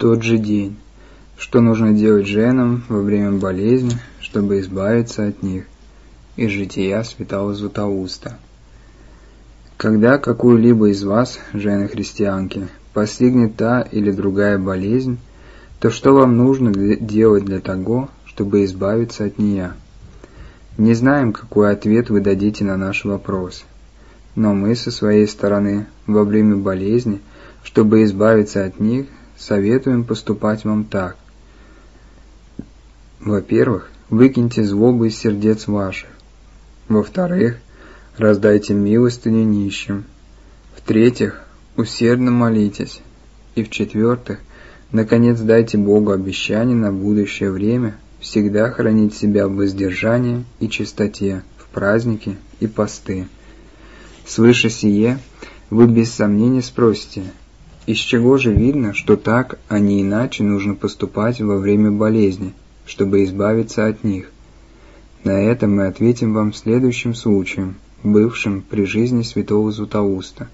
тот же день. Что нужно делать женам во время болезни, чтобы избавиться от них? Из жития святого Златоуста. Когда какую-либо из вас, жены-христианки, постигнет та или другая болезнь, то что вам нужно делать для того, чтобы избавиться от нее? Не знаем, какой ответ вы дадите на наш вопрос, но мы со своей стороны во время болезни, чтобы избавиться от них, советуем поступать вам так. Во-первых, выкиньте злобу из сердец ваших. Во-вторых, раздайте милостыню нищим. В-третьих, усердно молитесь. И в-четвертых, наконец дайте Богу обещание на будущее время всегда хранить себя в воздержании и чистоте, в праздники и посты. Свыше сие вы без сомнения спросите, из чего же видно, что так, а не иначе нужно поступать во время болезни, чтобы избавиться от них? На это мы ответим вам следующим случаем, бывшим при жизни святого Златоуста.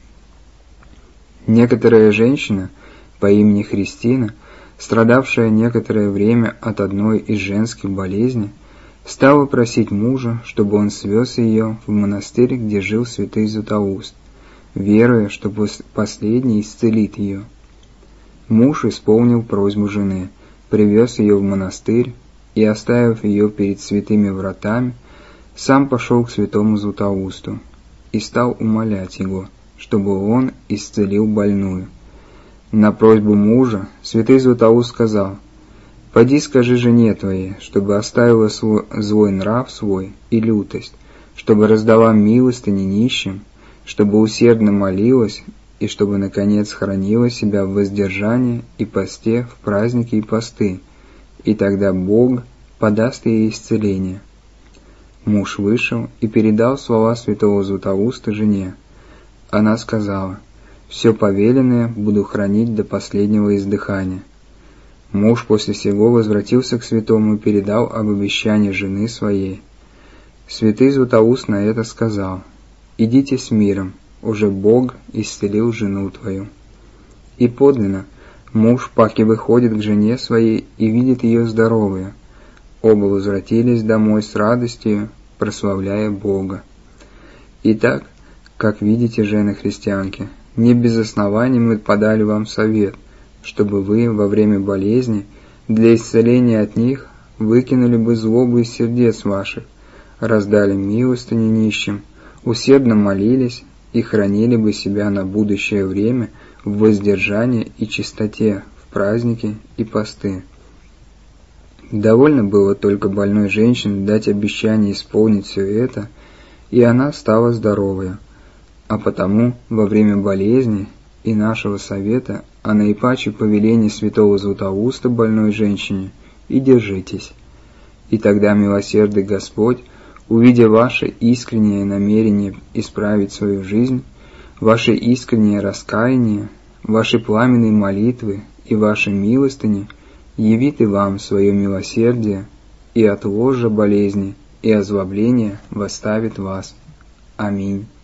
Некоторая женщина по имени Христина, страдавшая некоторое время от одной из женских болезней, стала просить мужа, чтобы он свез ее в монастырь, где жил святый Златоуст, веруя, что последний исцелит ее. Муж исполнил просьбу жены, привез ее в монастырь и, оставив ее перед святыми вратами, сам пошел к святому Златоусту и стал умолять его, чтобы он исцелил больную. На просьбу мужа святый Златоуст сказал: «Поди скажи жене твоей, чтобы оставила злой нрав свой и лютость, чтобы раздала милостыни нищим, чтобы усердно молилась и чтобы, наконец, хранила себя в воздержании и посте в праздники и посты, и тогда Бог подаст ей исцеление». Муж вышел и передал слова святого Златоуста жене. Она сказала: «Все повеленное буду хранить до последнего издыхания». Муж после сего возвратился к святому и передал об обещании жены своей. Святый Златоуст на это сказал: «Идите с миром, уже Бог исцелил жену твою». И подлинно, муж паки выходит к жене своей и видит ее здоровую. Оба возвратились домой с радостью, прославляя Бога. Итак, как видите, жены-христианки, не без оснований мы подали вам совет, чтобы вы во время болезни для исцеления от них выкинули бы злобу из сердец ваших, раздали милостыню нищим, усердно молились и хранили бы себя на будущее время в воздержании и чистоте, в праздники и посты. Довольно было только больной женщине дать обещание исполнить все это, и она стала здоровая. А потому во время болезни и нашего совета, а наипаче повеления святого Златоуста больной женщине, и держитесь. И тогда милосердный Господь, увидя ваше искреннее намерение исправить свою жизнь, ваше искреннее раскаяние, ваши пламенные молитвы и ваши милостыни, явит и вам свое милосердие, и от ложа болезни и озлобления восставит вас. Аминь.